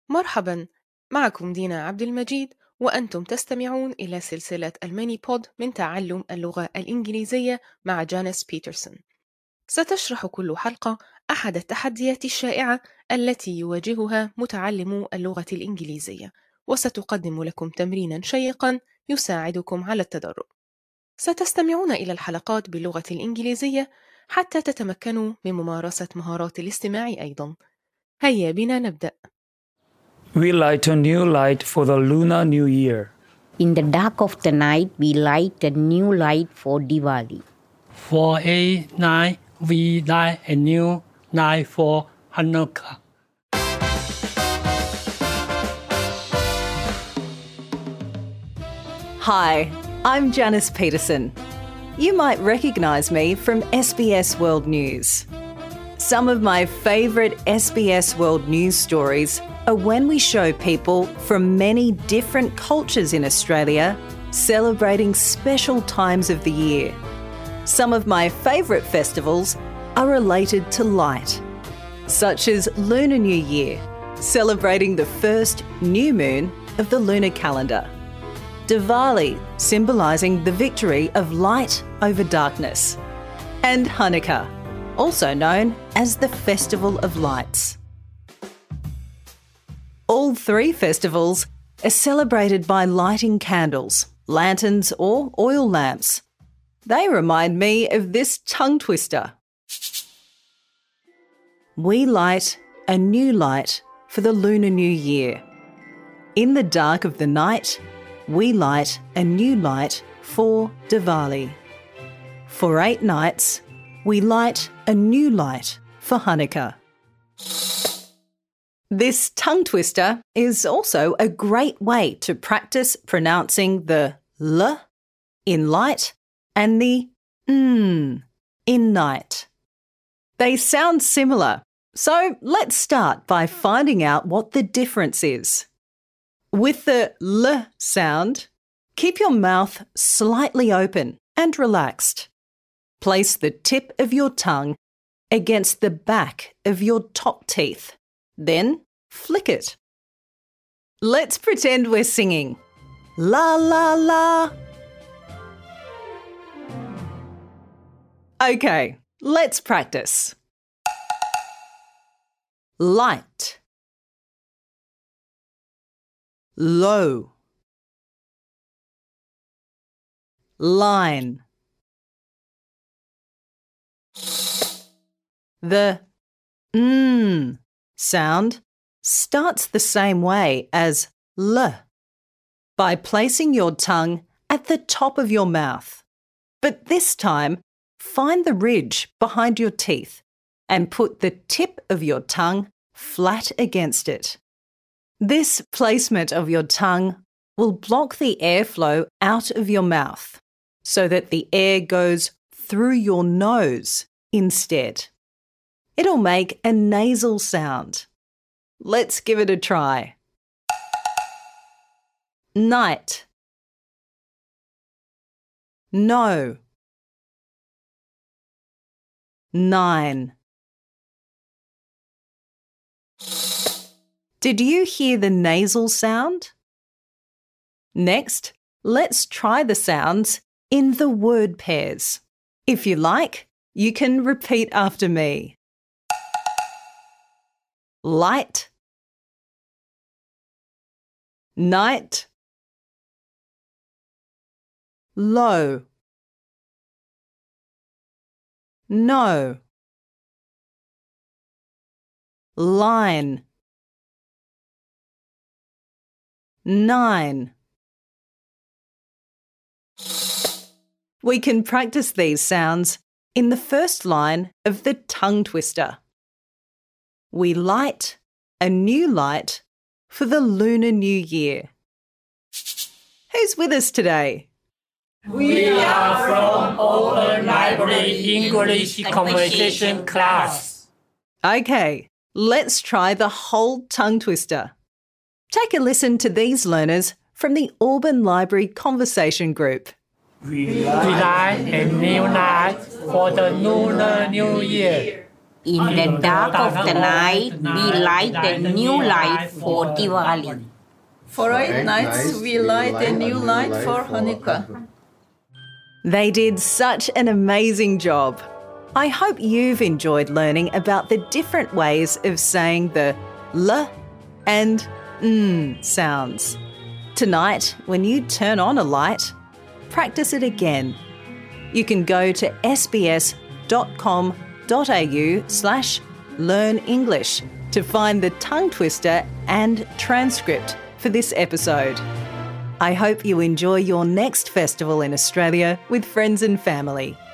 مرحبا، معكم دينا عبد المجيد، وأنتم تستمعون إلى سلسلة الميني بود من تعلم اللغة الإنجليزية مع جانيس بيترسون. ستشرح كل حلقة أحد التحديات الشائعة التي يواجهها متعلمو اللغة الإنجليزية، وستقدم لكم تمرينا شيقا يساعدكم على التدرب. ستستمعون إلى الحلقات باللغة الإنجليزية حتى تتمكنوا من ممارسة مهارات الاستماع أيضا. هيا بنا نبدأ. We light a new light for the Lunar New Year. In the dark of the night, we light a new light for Diwali. For a night, we light a new light for Hanukkah. Hi, I'm Janice Peterson. You might recognise me from SBS World News. Some of my favourite SBS World News stories are when we show people from many different cultures in Australia celebrating special times of the year. Some of my favourite festivals are related to light, such as Lunar New Year, celebrating the first new moon of the lunar calendar. Diwali, symbolising the victory of light over darkness. And Hanukkah, also known as the Festival of Lights. All three festivals are celebrated by lighting candles, lanterns or oil lamps. They remind me of this tongue twister. We light a new light for the Lunar New Year. In the dark of the night, we light a new light for Diwali. For 8 nights, we light a new light for Hanukkah. This tongue twister is also a great way to practice pronouncing the L in light and the N in night. They sound similar, so let's start by finding out what the difference is. With the L sound, keep your mouth slightly open and relaxed. Place the tip of your tongue against the back of your top teeth. Then flick it. Let's pretend we're singing. La la la. Okay, let's practice. Light. Low. Line. The N sound starts the same way as L, by placing your tongue at the top of your mouth. But this time, find the ridge behind your teeth and put the tip of your tongue flat against it. This placement of your tongue will block the airflow out of your mouth so that the air goes through your nose instead. It'll make a nasal sound. Let's give it a try. Night. No. 9. Did you hear the nasal sound? Next, let's try the sounds in the word pairs. If you like, you can repeat after me. Light. Night. Low. No. Line. 9. We can practice these sounds in the first line of the tongue twister. We light a new light for the Lunar New Year. Who's with us today? We are from Open Library English Conversation class. Okay, let's try the whole tongue twister. Take a listen to these learners from the Auburn Library Conversation Group. We light a new light for the Lunar New Year. In the dark of the night, we light a new light for Diwali. For 8 nights, we light a new light for Hanukkah. They did such an amazing job. I hope you've enjoyed learning about the different ways of saying the L and sounds. Tonight, when you turn on a light, practice it again. You can go to sbs.com.au/learnenglish to find the tongue twister and transcript for this episode. I hope you enjoy your next festival in Australia with friends and family.